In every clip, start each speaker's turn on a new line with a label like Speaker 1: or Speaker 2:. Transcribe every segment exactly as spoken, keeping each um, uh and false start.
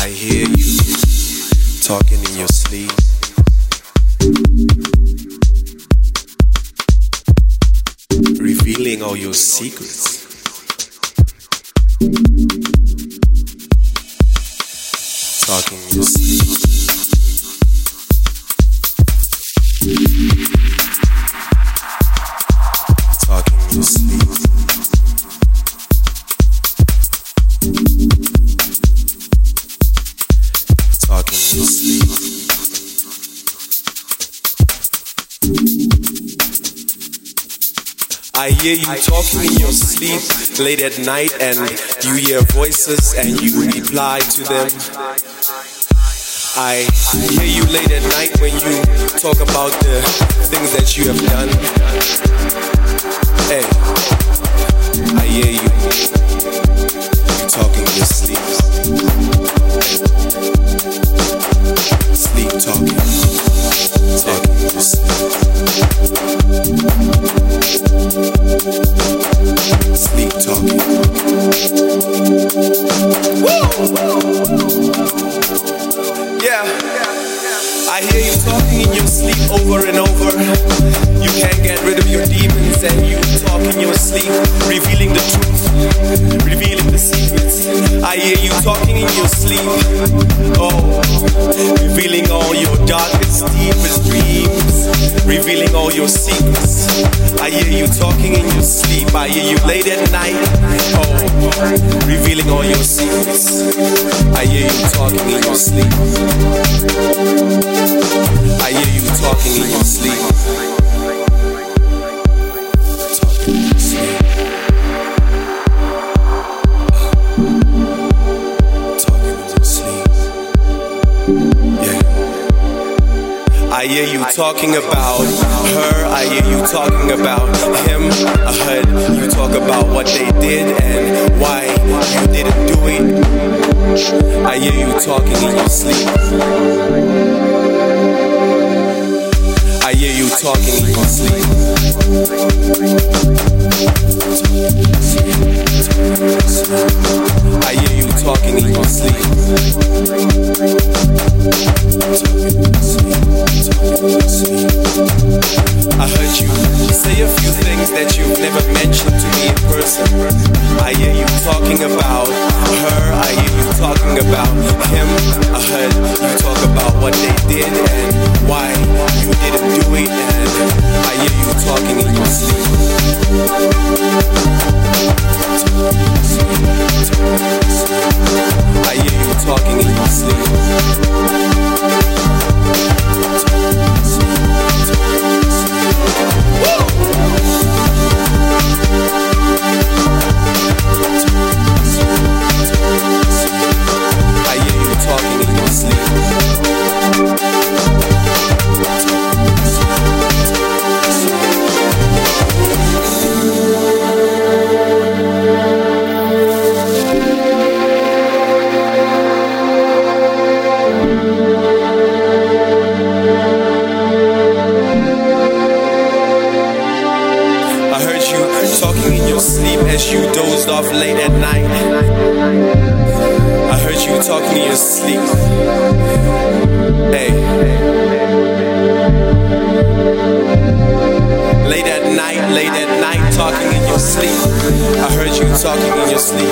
Speaker 1: I hear you talking in your sleep. Revealing all your secrets. Talking in your sleep. Talking in your sleep. Talking in your sleep. I hear you talking in your sleep late at night, and you hear voices and you reply to them. I hear you late at night when you talk about the things that you have done. Hey, I hear you. You talking in your sleep. Sleep talking. Talking in your sleep. Sleep talking. Yeah, I hear you talking in your sleep over and over. You can't get rid of your demons, and you talk in your sleep, revealing the truth, revealing the secrets. I hear you talking in your sleep. Oh, revealing all your darkest, deepest dreams, revealing all your secrets. I hear you talking in your sleep. I hear you late at night. Oh, revealing all your secrets. I hear you talking in your sleep. I hear you talking in your sleep. Talking in your sleep. Talking in your sleep. Yeah. I hear you talking about her. I hear you talking about him. I heard you talk about what they did and why you didn't do it. I hear you talking in your sleep. I hear you talking in your sleep. I hear you talking in your sleep. I heard you say a few things that you've never mentioned to me in person. I hear you talking about her. I hear you talking about him. I heard you talk about what they did and why you didn't do it. And I hear you talking in your sleep. I hear you talking in your sleep. I hear you talking in your sleep. As you dozed off late at night, I heard you talking in your sleep. Hey, late at night, late at night, talking in your sleep. I heard you talking in your sleep.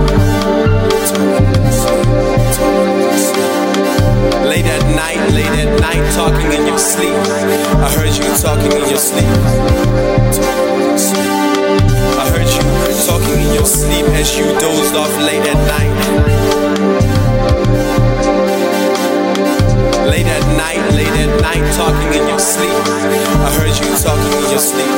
Speaker 1: Late at night, late at night, talking in your sleep. I heard you talking in your sleep. I heard you talking in your sleep as you dozed off late at night. Late at night, late at night, talking in your sleep. I heard you talking in your sleep.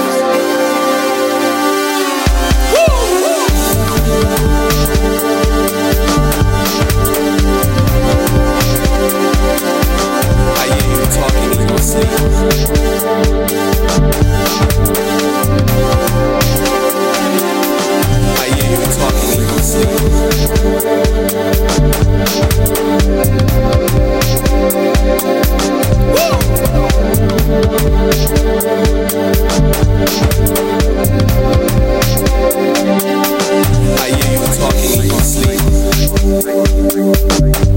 Speaker 1: I hear you talking in your sleep. I hear you talking in your sleep. I hear you talking in your sleep.